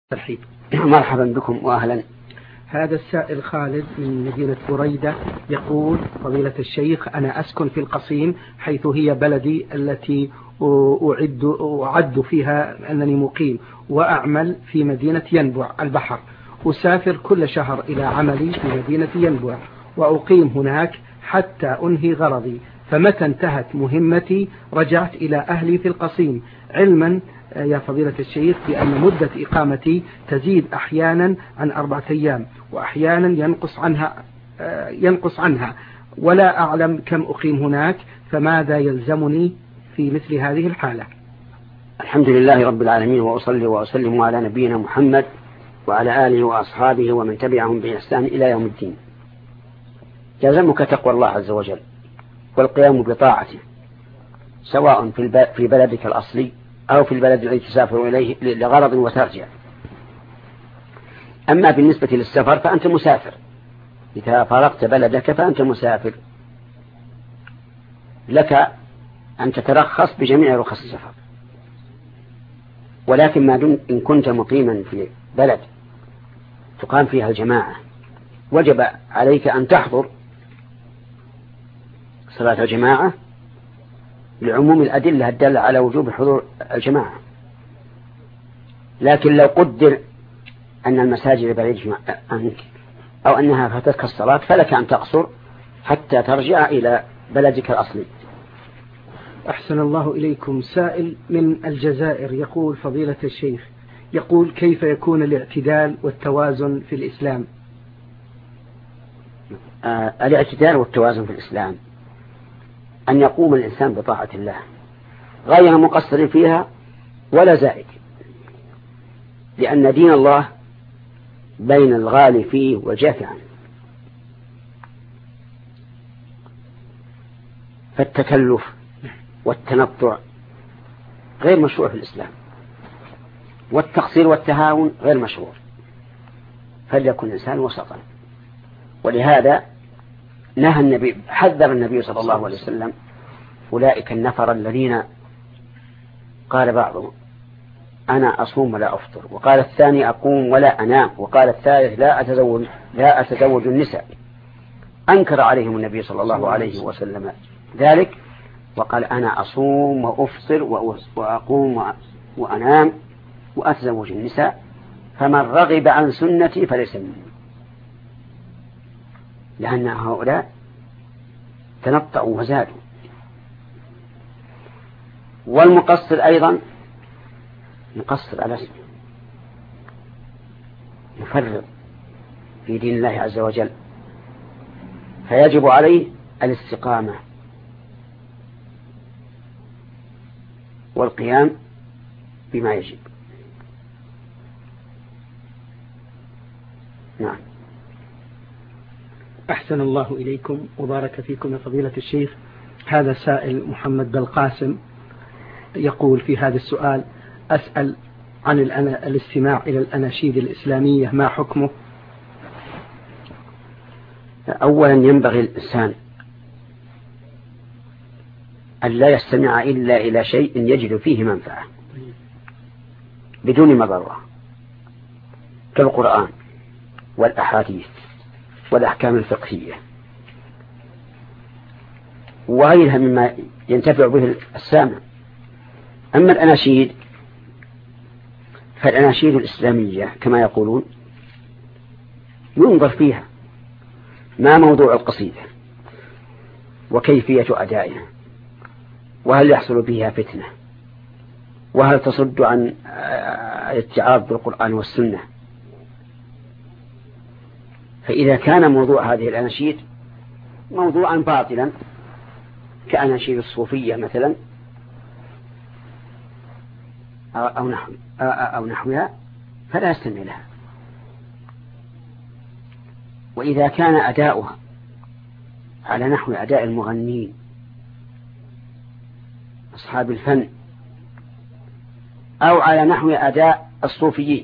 ترحيب. مرحبا بكم وأهلا. هذا السائل خالد من مدينة بريدة يقول: فضيلة الشيخ، أنا أسكن في القصيم حيث هي بلدي التي أعد فيها أنني مقيم، وأعمل في مدينة ينبع البحر. أسافر كل شهر إلى عملي في مدينة ينبع وأقيم هناك حتى أنهي غرضي، فمتى انتهت مهمتي رجعت إلى أهلي في القصيم، علما يا فضيلة الشيخ بأن مدة إقامتي تزيد أحيانا عن 4 أيام وأحيانا ينقص عنها ولا أعلم كم أقيم هناك، فماذا يلزمني في مثل هذه الحالة؟ الحمد لله رب العالمين، وأصلي وأسلم على نبينا محمد وعلى آله وأصحابه ومن تبعهم بإحسان إلى يوم الدين. يلزمك تقوى الله عز وجل والقيام بطاعته، سواء في بلدك الأصلي أو في البلد الذي تسافر إليه لغرض وترجع. أما بالنسبة للسفر فأنت مسافر، إذا فرقت بلدك فأنت مسافر، لك أن تترخص بجميع رخص السفر. ولكن ما دمت إن كنت مقيما في بلد تقام فيها الجماعة وجب عليك أن تحضر صلاة الجماعة لعموم الأدلة الدالة على وجوب حضور الجماعة. لكن لو قدر أن المساجد بعيدة عنك أو أنها فاتتك الصلاة فلك أن تقصر حتى ترجع إلى بلدك الأصلي. أحسن الله إليكم. سائل من الجزائر يقول: فضيلة الشيخ، يقول: كيف يكون الاعتدال والتوازن في الإسلام؟ الاعتدال والتوازن في الإسلام أن يقوم الإنسان بطاعة الله غير مقصر فيها ولا زائد، لأن دين الله بين الغالي فيه والجافي عنه. فالتكلف والتنطع غير مشروع في الإسلام، والتقصير والتهاون غير مشروع، فليكن الإنسان وسطا. ولهذا حذر النبي صلى الله عليه وسلم أولئك النفر الذين قال بعضهم: أنا أصوم ولا أفطر، وقال الثاني: أقوم ولا أنام، وقال الثالث: لا أتزوج النساء. أنكر عليهم النبي صلى الله عليه وسلم ذلك وقال: أنا أصوم وأفطر وأقوم وأنام وأتزوج النساء، فمن رغب عن سنتي فليس مني. لأن هؤلاء تنطعوا وزادوا. والمقصر أيضا يقصر على اسمه، يفرط في دين الله عز وجل، فيجب عليه الاستقامة والقيام بما يجب. نعم. أحسن الله إليكم وبارك فيكم يا فضيلة الشيخ. هذا سائل محمد بالقاسم يقول في هذا السؤال: أسأل عن الاستماع إلى الأناشيد الإسلامية، ما حكمه؟ أولا ينبغي الإنسان أن لا يستمع إلا إلى شيء يجد فيه منفعة بدون مضرة، كالقرآن والأحاديث والأحكام الفقهية وغيرها مما ينتفع به السامع. أما الأناشيد فالأناشيد الإسلامية كما يقولون ينظر فيها ما موضوع القصيدة وكيفية أدائها، وهل يحصل بها فتنة، وهل تصد عن الاتعاظ بالقرآن والسنة. فإذا كان موضوع هذه الأناشيد موضوعا باطلا كأناشيد الصوفية مثلا أو نحوها فلا يستمع لها. وإذا كان أداؤها على نحو أداء المغنين أصحاب الفن أو على نحو أداء الصوفيين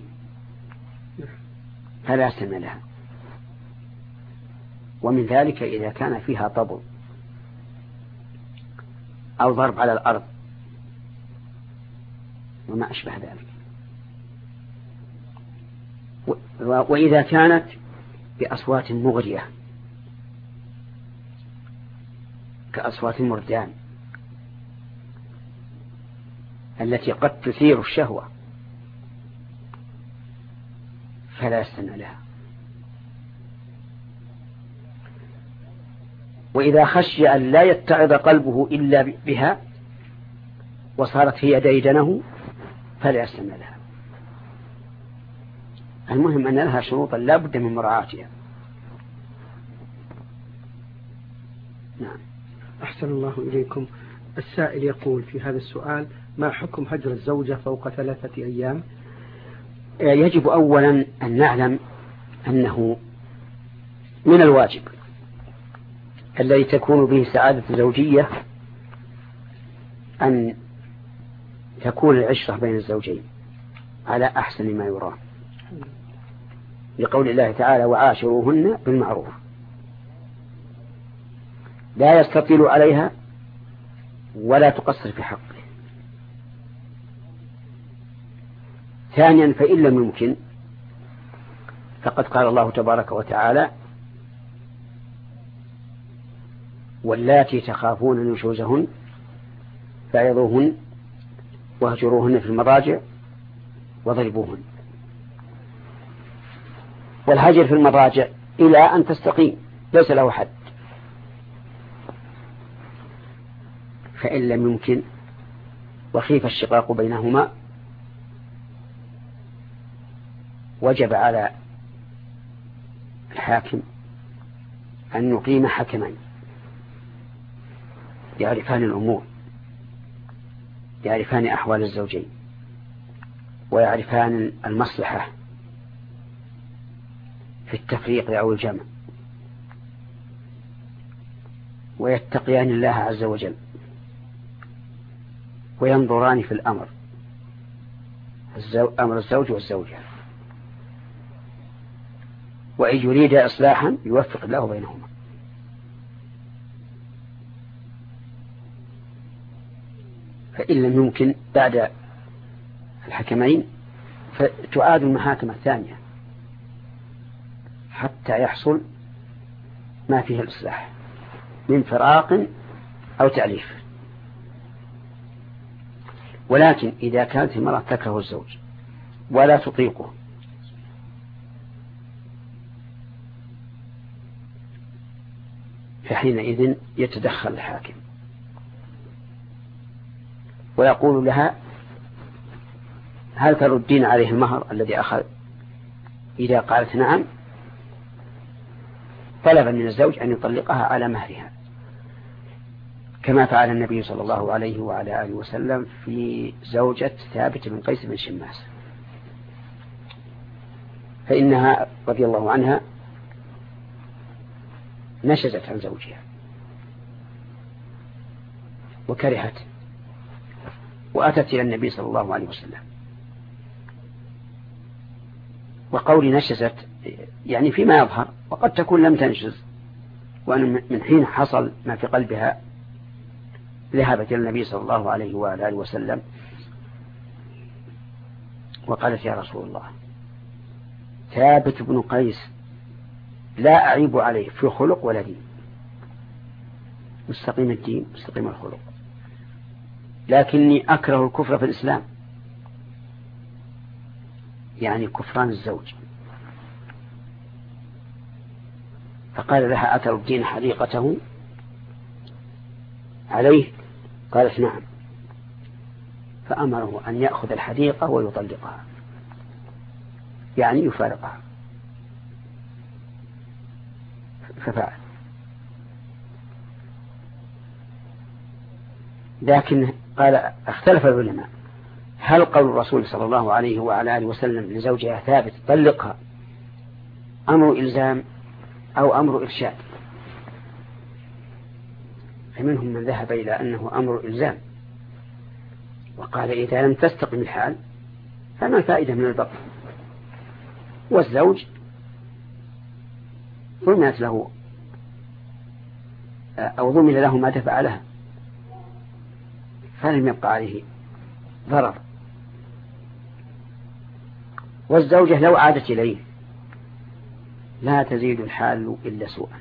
فلا يستمع لها. ومن ذلك إذا كان فيها طبل أو ضرب على الأرض وما أشبه ذلك. وإذا كانت بأصوات مغرية كأصوات المردان التي قد تثير الشهوة فلا يستمع لها. وإذا خشي أن لا يتعظ قلبه إلا بها وصارت هي ديدنه فلا يستمع لها. المهم أن لها شروطا لا بد من مراعاتها. نعم. أحسن الله إليكم. السائل يقول في هذا السؤال: ما حكم هجر الزوجة فوق 3 أيام؟ يجب أولا أن نعلم أنه من الواجب الذي تكون به سعادة زوجية أن تكون العشرة بين الزوجين على أحسن ما يرام، لقول الله تعالى: وعاشروهن بالمعروف، لا يستطيل عليها ولا تقصر في حقه. ثانيا، فإن لم يمكن فقد قال الله تبارك وتعالى: واللاتي تخافون نشوزهن فعظوهن واهجروهن في المضاجع واضربوهن. والهجر في المضاجع إلى أن تستقيم ليس له حد. فإن لم يمكن وخيف الشقاق بينهما وجب على الحاكم أن يقيم حكمين يعرفان الأمور، يعرفان أحوال الزوجين ويعرفان المصلحة في التفريق أو الجمع، ويتقيان الله عز وجل وينظران في الأمر، أمر الزوج والزوجة، وإن يريد إصلاحا يوفق الله بينهما. فإن لم يمكن بعد الحكمين فتعاد المحاكمة الثانية حتى يحصل ما فيه الإصلاح من فراق أو تعليف. ولكن إذا كانت المرأة تكره الزوج ولا تطيقه فحينئذ يتدخل الحاكم ويقول لها: هل تردين عليه المهر الذي أخذ؟ إذا قالت نعم طلب من الزوج أن يطلقها على مهرها، كما فعل النبي صلى الله عليه وعلى آله وسلم في زوجة ثابت بن قيس بن شماس، فإنها رضي الله عنها نشزت عن زوجها وكرهت وأتت إلى النبي صلى الله عليه وسلم. وقولي نشزت يعني فيما يظهر، وقد تكون لم تنشز، وأن من حين حصل ما في قلبها ذهبت إلى النبي صلى الله عليه وآله وسلم وقالت: يا رسول الله، ثابت بن قيس لا أعيب عليه في خلق ولا دين، مستقيم الدين مستقيم الخلق، لكني أكره الكفر في الإسلام، يعني كفران الزوج. فقال لها: أتردين حديقته عليه؟ قالت: نعم. فأمره أن يأخذ الحديقة ويطلقها، يعني يفارقها، ففعل. لكن قال اختلف العلماء: هل قول الرسول صلى الله عليه وعلى آله وسلم لزوجها ثابت طلقها أمر إلزام أو أمر إرشاد؟ فمنهم من ذهب إلى أنه أمر إلزام، وقال: إذا لم تستقم الحال فما الفائدة من البقاء؟ والزوج ضمنت له أو ضمن له ما دفع لها، فلم يبقى عليه ضرر. والزوجة لو عادت إليه لا تزيد الحال إلا سوءا.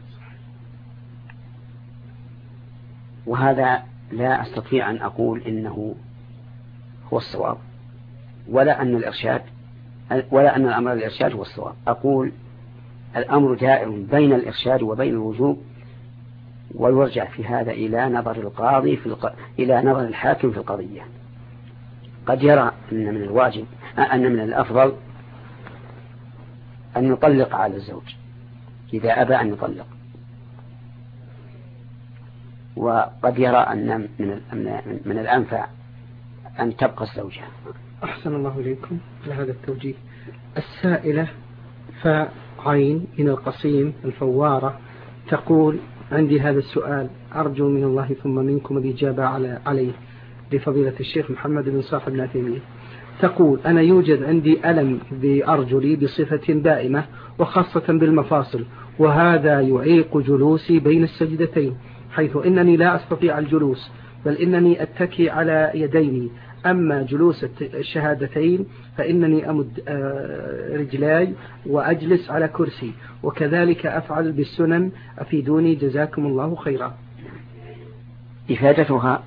وهذا لا أستطيع أن أقول إنه هو الصواب، ولا أن الأمر الإرشاد هو الصواب. أقول الأمر دائر بين الإرشاد وبين الوجوب، ويرجع في هذا إلى نظر القاضي إلى نظر الحاكم في القضية. قد يرى أن من الأفضل أن يطلق على الزوج إذا أبى أن يطلق، وقد يرى أن من الأنفع أن تبقى الزوجة. أحسن الله إليكم لهذا التوجيه. السائلة فعين من القصيم الفوارة تقول: عندي هذا السؤال أرجو من الله ثم منكم الإجابة عليه لفضيلة الشيخ محمد بن صالح بن عثيمين. تقول: أنا يوجد عندي ألم بأرجلي بصفة دائمة وخاصة بالمفاصل، وهذا يعيق جلوسي بين السجدتين، حيث إنني لا أستطيع الجلوس بل إنني أتكي على يديني، أما جلوس الشهادتين فإنني أمد رجلاي وأجلس على كرسي، وكذلك أفعل بالسنن، أفيدوني جزاكم الله خيرا. إفادتها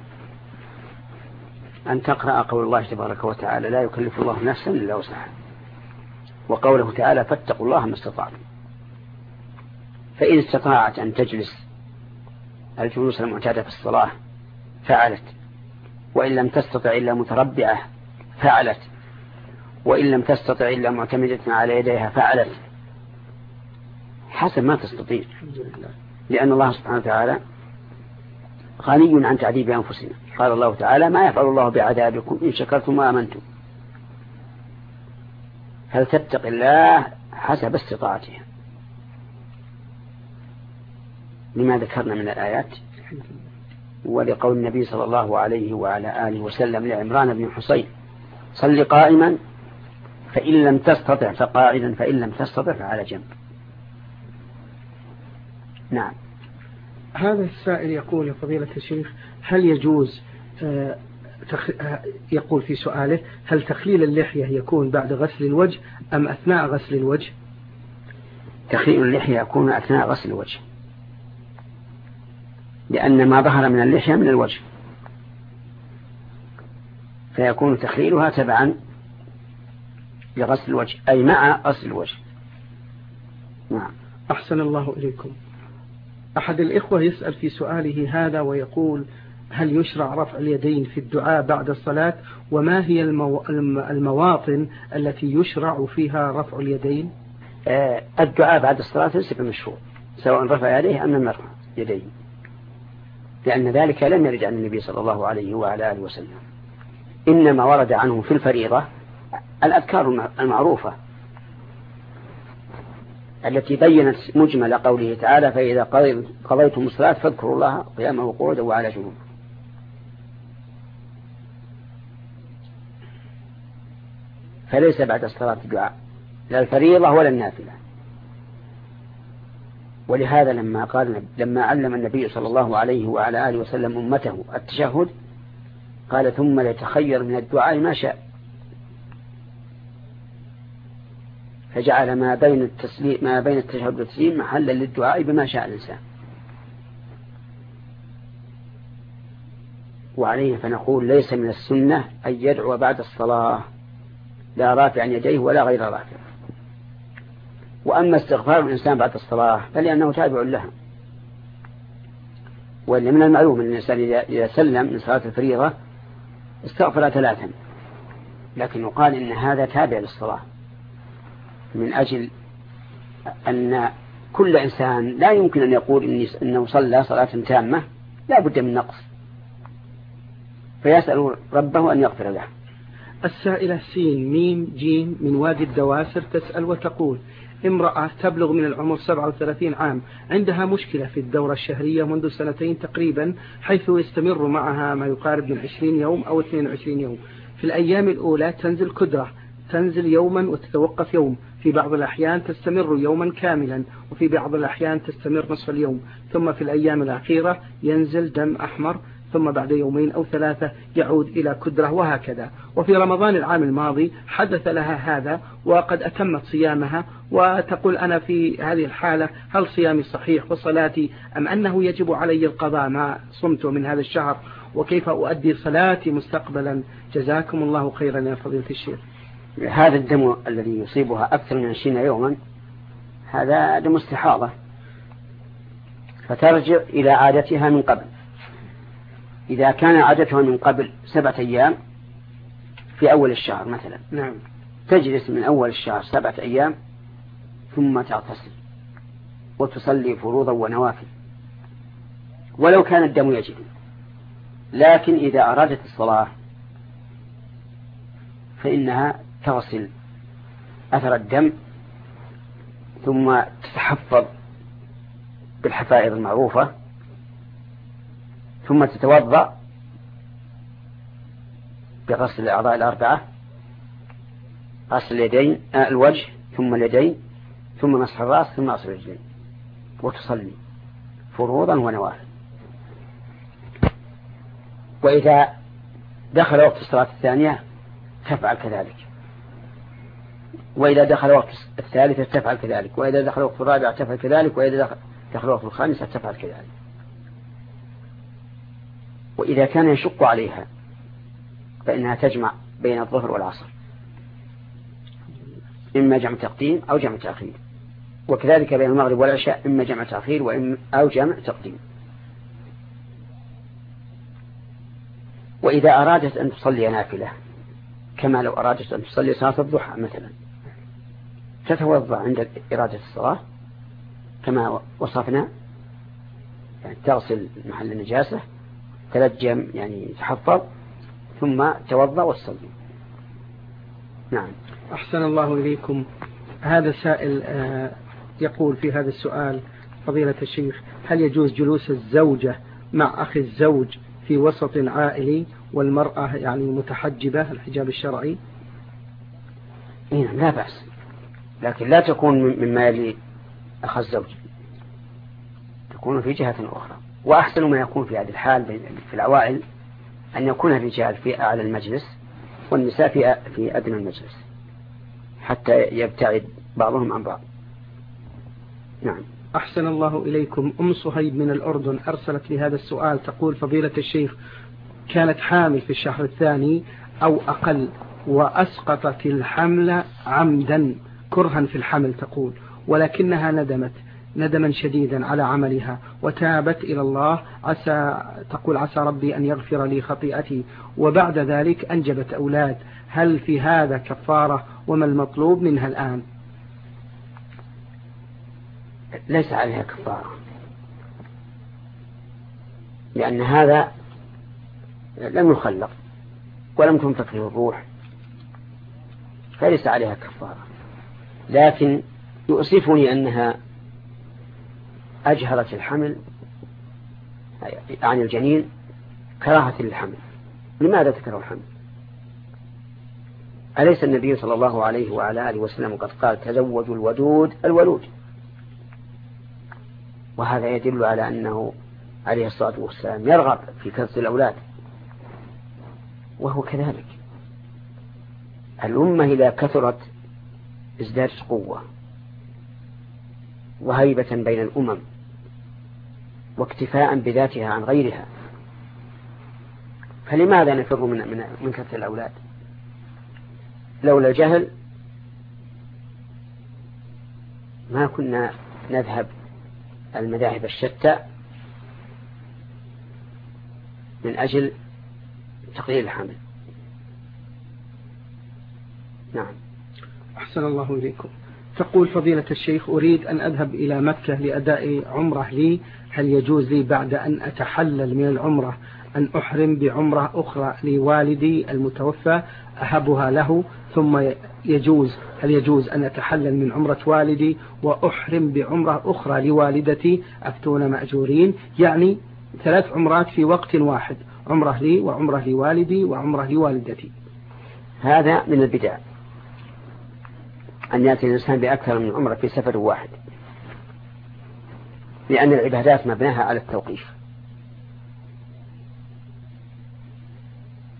أن تقرأ قول الله تبارك وتعالى: لا يكلف الله نفسا إلا وسعها، وقوله تعالى: فاتقوا الله ما استطعتم. فإن استطاعت أن تجلس الجلوس المعتادة في الصلاة فعلت، وإن لم تستطع إلا متربعة فعلت، وإن لم تستطع إلا معتمدة على يديها فعلت، حسب ما تستطيع، لأن الله سبحانه وتعالى غني عن تعذيب أنفسنا. قال الله تعالى: ما يفعل الله بعذابكم إن شكرتم وآمنتم. فلتتق الله حسب استطاعتها لما ذكرنا من الآيات، ولقول النبي صلى الله عليه وعلى آله وسلم لعمران بن حصين: صل قائما فإن لم تستطع فقاعدا فإن لم تستطع فعلى جنب. نعم. هذا السائل يقول: يا فضيلة الشيخ، هل يجوز يقول في سؤاله: هل تخليل اللحية يكون بعد غسل الوجه أم أثناء غسل الوجه؟ تخليل اللحية يكون أثناء غسل الوجه، لأن ما ظهر من اللحية من الوجه، فيكون تخليلها تبعا لغسل الوجه، أي مع غسل الوجه. نعم. أحسن الله إليكم. أحد الإخوة يسأل في سؤاله هذا ويقول: هل يشرع رفع اليدين في الدعاء بعد الصلاة؟ وما هي المواطن التي يشرع فيها رفع اليدين؟ الدعاء بعد الصلاة ليس بمشروع، سواء رفع يديه أم لم يرفع يديه، لأن ذلك لم يرد عن النبي صلى الله عليه وعلى آله وسلم. إنما ورد عنه في الفريضة الأذكار المعروفة التي بينت مجمل قوله تعالى: فإذا قضيتم الصلاة فاذكروا الله قياما وقعودا وعلى جنوب. فليس بعد الصلاة دعاء، لا الفريضة ولا النافلة. ولهذا لما علم النبي صلى الله عليه وعلى آله وسلم أمته التشهد قال: ثم ليتخير من الدعاء ما شاء، فجعل ما بين التشهد والتسليم محلا للدعاء بما شاء الإنسان. وعليه فنقول: ليس من السنة أن يدعو بعد الصلاة، لا رافعا يديه ولا غير رافع. وأما استغفار الإنسان بعد الصلاة فلأنه تابع لها، وإن من المعلوم أن الإنسان إذا سلم من صلاة الفريضة استغفر 3، لكن يقال إن هذا تابع للصلاة، من أجل أن كل إنسان لا يمكن أن يقول إنه صلى صلاة تامة، لا بد من نقص، فيسأل ربه أن يغفر له. السائلة سين ميم جيم من وادي الدواسر تسأل وتقول: امرأة تبلغ من العمر 37 عام، عندها مشكلة في الدورة الشهرية منذ 2 تقريبا، حيث يستمر معها ما يقارب من 20 يوم أو 22 يوم. في الأيام الأولى تنزل كدرة، تنزل يوما وتتوقف يوم، في بعض الأحيان تستمر يوما كاملا، وفي بعض الأحيان تستمر نصف اليوم، ثم في الأيام الأخيرة ينزل دم أحمر ثم بعد يومين أو 3 يعود إلى كدرة وهكذا. وفي رمضان العام الماضي حدث لها هذا وقد أتمت صيامها، وتقول أنا في هذه الحالة هل صيامي صحيح وصلاتي أم أنه يجب علي القضاء ما صمت من هذا الشهر، وكيف أؤدي صلاتي مستقبلا؟ جزاكم الله خيرا يا فضيلة الشيخ. هذا الدم الذي يصيبها أكثر من 20 يوما هذا دم استحاضة، فترجع إلى عادتها من قبل. إذا كان عادتها من قبل 7 أيام في أول الشهر مثلا، نعم، تجلس من أول الشهر 7 أيام ثم تغتسل وتصلي فروضا ونوافل ولو كان الدم يجري. لكن إذا أرادت الصلاة فإنها تغسل أثر الدم ثم تتحفظ بالحفائظ المعروفة ثم تتوضأ بغسل الأعضاء 4، غسل اليدين الوجه ثم اليدين ثم مسح الرأس ثم غسل الرجلين، وتصلي فروضا ونوافل. وإذا دخل وقت الصلاة الثانية تفعل كذلك، وإذا دخل وقت الثالثة تفعل كذلك، وإذا دخل وقت الرابعة تفعل كذلك، وإذا دخل وقت الخامسة تفعل كذلك. وإذا كان يشق عليها فإنها تجمع بين الظهر والعصر، إما جمع تقديم أو جمع تأخير، وكذلك بين المغرب والعشاء إما جمع تأخير أو جمع تقديم. وإذا أرادت أن تصلي نافلة كما لو أرادت أن تصلي صلاة الضحى مثلا، تتوضأ عند إرادة الصلاة كما وصفنا، يعني تغسل محل النجاسة، تلجم يعني تحفظ، ثم توضأ وتصلي. نعم. أحسن الله إليكم. هذا سائل يقول في هذا السؤال: فضيلة الشيخ، هل يجوز جلوس الزوجة مع أخي الزوج في وسط عائلي والمرأة يعني متحجبة الحجاب الشرعي؟ لا بأس، لكن لا تكون مما يلي أخ الزوج، تكون في جهة أخرى. وأحسن ما يكون في هذه الحال في العوائل أن يكون الرجال في أعلى المجلس والنساء في أدنى المجلس حتى يبتعد بعضهم عن بعض. نعم. أحسن الله إليكم. أم صهيب من الأردن أرسلت لي هذا السؤال، تقول: فضيلة الشيخ، كانت حامل في الشهر الثاني أو أقل وأسقطت الحمل عمدا كرها في الحمل، تقول، ولكنها ندمت ندما شديدا على عملها وتابت إلى الله، تقول: عسى ربي أن يغفر لي خطيئتي، وبعد ذلك أنجبت أولاد، هل في هذا كفارة؟ وما المطلوب منها الآن؟ ليس عليها كفارة، لأن هذا لم يخلق ولم تنفخ فيه الروح، فليس عليها كفارة. لكن يؤسفني أنها أجهرت الحمل عن الجنين كراهة للحمل. لماذا تكره الحمل؟ أليس النبي صلى الله عليه وعلى آله وسلم قد قال: تزوجوا الودود الولود؟ وهذا يدل على أنه عليه الصلاة والسلام يرغب في كثرة الأولاد، وهو كذلك. الأمة إذا كثرت ازدادت قوة وهيبة بين الأمم واكتفاء بذاتها عن غيرها، فلماذا نفر من كثرة الأولاد؟ لولا الجهل ما كنا نذهب المذاهب الشتى من أجل تقليل الحمل. نعم. أحسن الله إليكم. تقول: فضيلة الشيخ، أريد أن أذهب إلى مكة لأداء عمرة لي، هل يجوز لي بعد أن أتحلل من العمرة أن أحرم بعمرة أخرى لوالدي المتوفى أهبها له، ثم هل يجوز أن أتحلل من عمرة والدي وأحرم بعمرة أخرى لوالدتي؟ أفتون مأجورين، يعني 3 عمرات في وقت واحد، عمرة لي وعمرة لوالدي وعمرة لوالدتي. هذا من البدع أن يأتي الإنسان بأكثر من عمرة في سفر واحد، لأن العبادات مبناها على التوقيف.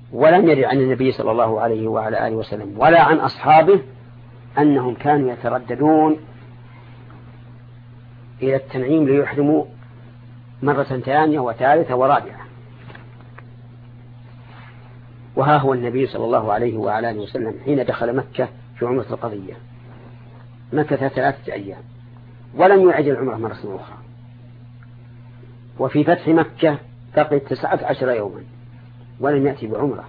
ولم يرد عن النبي صلى الله عليه وعلى آله وسلم ولا عن أصحابه أنهم كانوا يترددون إلى التنعيم ليحرموا مرة ثانية وثالثة ورابعة. وها هو النبي صلى الله عليه وعلى آله وسلم حين دخل مكة في عمرة القضية مكة 3 أيام ولم يعد العمرة مرة أخرى، وفي فتح مكة بقي 19 يوما ولم يأتي بعمرة.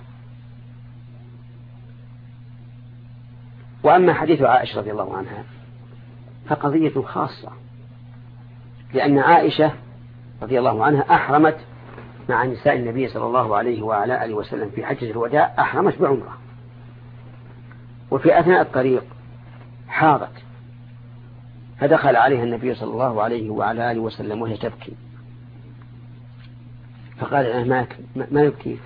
وأما حديث عائشة رضي الله عنها فقضية خاصة، لأن عائشة رضي الله عنها أحرمت مع نساء النبي صلى الله عليه وعلى آله وسلم في حجة الوداع، أحرمت بعمرة، وفي أثناء الطريق حاضت فدخل عليها النبي صلى الله عليه وعلى آله وسلم وهي تبكي، فقال لها ما يبكي،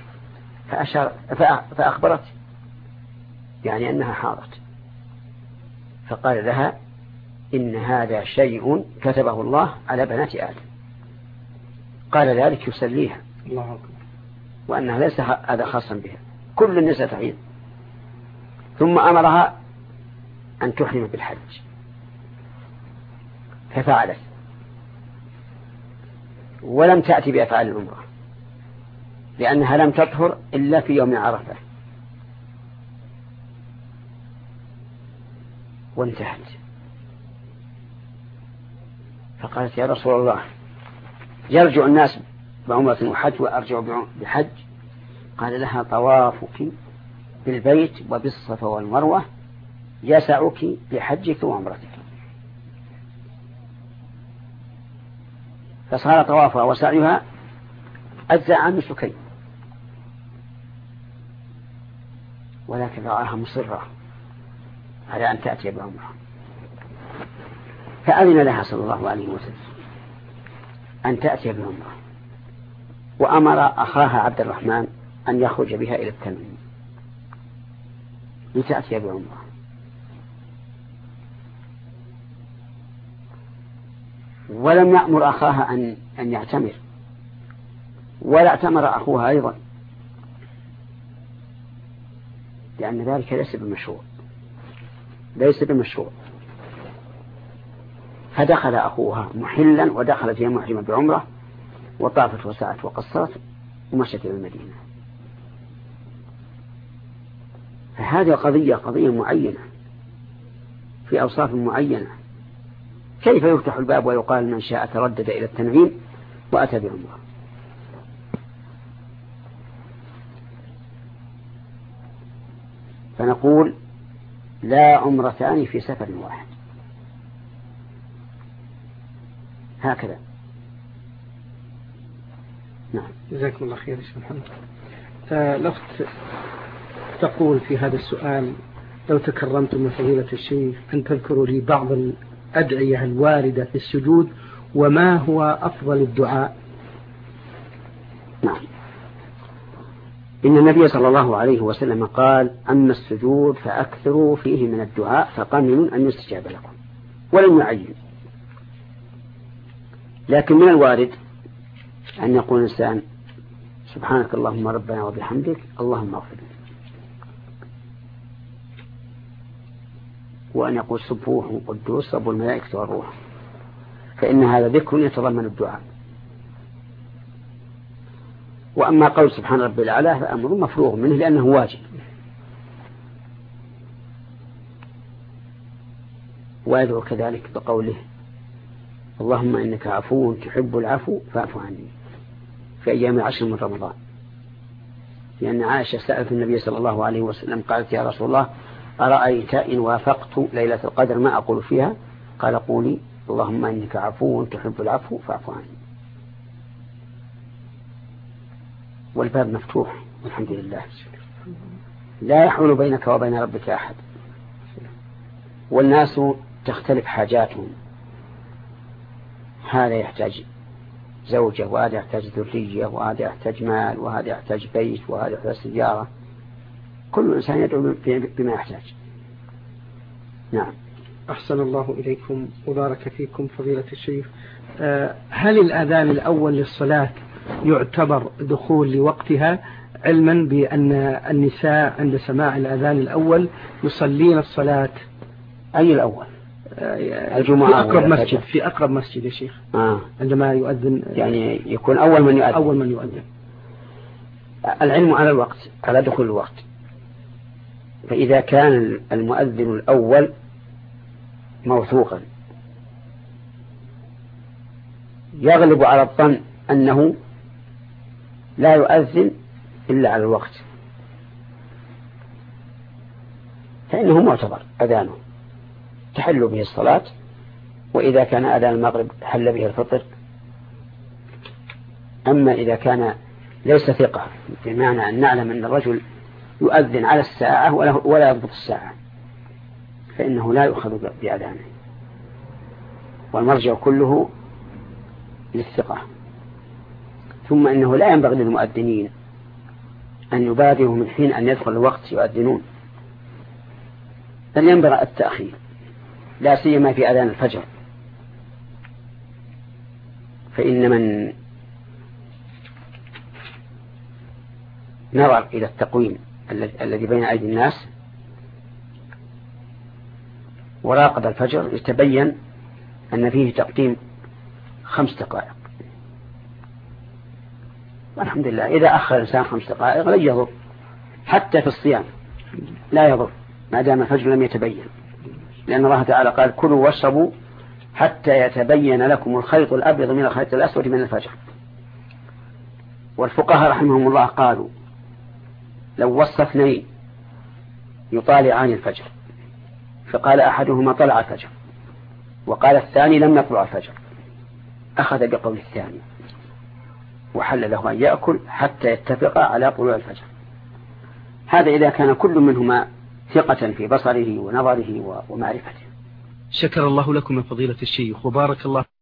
فأخبرت يعني أنها حاضت، فقال لها إن هذا شيء كتبه الله على بنات آدم، قال ذلك يسليها الله أكبر، وأنها ليس هذا خاصا بها، كل النساء تحيض. ثم أمرها أن تحرم بالحج ففعلت، ولم تأتي بأفعال العمرة لأنها لم تطهر إلا في يوم عرفة، وانتهت. فقالت يا رسول الله يرجع الناس بعمرة وحج وأرجع بحج؟ قال لها طوافك بالبيت وبالصفا والمروة يسعك لحجك وعمرتك. فصار طوافها وسعيها أجزاء عن نسكين، ولكن رآها مصرة على أن تأتي بعمرة، فأذن لها صلى الله عليه وسلم أن تأتي بعمرة، وأمر أخاها عبد الرحمن أن يخرج بها إلى التنعيم لتأتي بعمرة. ولم يأمر أخاها أن يعتمر، ولا اعتمر أخوها أيضا، لأن ذلك ليس بمشروع. فدخل أخوها محلا ودخلت هي محرمة بعمرة، وطافت وسعت وقصرت ومشت إلى المدينة. فهذه قضية معينة في أوصاف معينة. كيف يفتح الباب ويقال من شاء تردد إلى التنعيم وأتى بعمرة؟ فنقول لا عمرتان في سفر واحد، هكذا. نعم. جزاكم الله خير شيخ محمد. لفت تقول في هذا السؤال لو تكرمتم من فضيلة الشيخ أن تذكروا لي بعض الأدعية الواردة في السجود، وما هو أفضل الدعاء؟ نعم. إن النبي صلى الله عليه وسلم قال أما السجود فأكثروا فيه من الدعاء فقمن أن يستجاب لكم، ولم يعين. لكن من الوارد أن يقول الإنسان سبحانك اللهم ربنا وبحمدك اللهم اغفر لي، وأن يقول سبوح وقدوس رب الملائكة والروح، فإن هذا ذكر يتضمن الدعاء. وأما قول سبحان ربي الأعلى فأمر مفروغ منه لأنه واجب، ويدعو كذلك بقوله اللهم إنك عفو تحب العفو فاعف عني في أيام 10 من رمضان، لأن عائشة سألت النبي صلى الله عليه وسلم قالت يا رسول الله أرأيت إن وافقت ليلة القدر ما أقول فيها؟ قال قولي اللهم إنك عفو تحب العفو فاعف عني. والباب مفتوح والحمد لله، لا يحول بينك وبين ربك أحد. والناس تختلف حاجاتهم، هذا يحتاج زوجة، وهذا يحتاج ذرية، وهذا يحتاج مال، وهذا يحتاج بيت، وهذا يحتاج سيارة. كل إنسان يدعو بما يحتاج. نعم. أحسن الله إليكم وبارك فيكم فضيلة الشيخ. هل الأذان الأول للصلاة يعتبر دخول لوقتها، علما بأن النساء عند سماع الأذان الأول يصلين الصلاة؟ أي الأول؟ الجمعة في أقرب مسجد، في أقرب مسجد يا شيخ. عندما يؤذن يعني يكون أول من يؤذن. أول من يؤذن. العلم على الوقت، على دخول الوقت. فإذا كان المؤذن الأول موثوقا يغلب على الظن أنه لا يؤذن إلا على الوقت، فإنه معتبر أذانه تحل به الصلاة. وإذا كان أذان المغرب حل به الفطر. أما إذا كان ليس ثقة، بمعنى أن نعلم أن الرجل يؤذن على الساعة ولا يضبط الساعة، فإنه لا يؤخذ بأذانه، والمرجع كله للثقة. ثم إنه لا ينبغي للمؤذنين أن يبادروا من حين أن يدخل الوقت يؤذنون، بل ينبغي التأخير، لا سيما في أذان الفجر. فإن من نظر إلى التقويم الذي بين أيدي الناس وراقب الفجر يتبين أن فيه تقديم 5 دقائق. والحمد لله، إذا أخر الإنسان 5 دقائق لا يضر، حتى في الصيام لا يضر ما دام الفجر لم يتبين، لأن الله تعالى قال: كلوا واشربوا حتى يتبين لكم الخيط الأبيض من الخيط الأسود من الفجر. والفقهاء رحمهم الله قالوا: لو وصف 2 يطالعان الفجر، فقال أحدهما طلع الفجر وقال الثاني لم يطلع الفجر، أخذ بقول الثاني وحل له أن يأكل حتى يتفق على طلوع الفجر. هذا إذا كان كل منهما ثقة في بصره ونظره ومعرفته. شكر الله لكم يا فضيلة الشيخ وبارك الله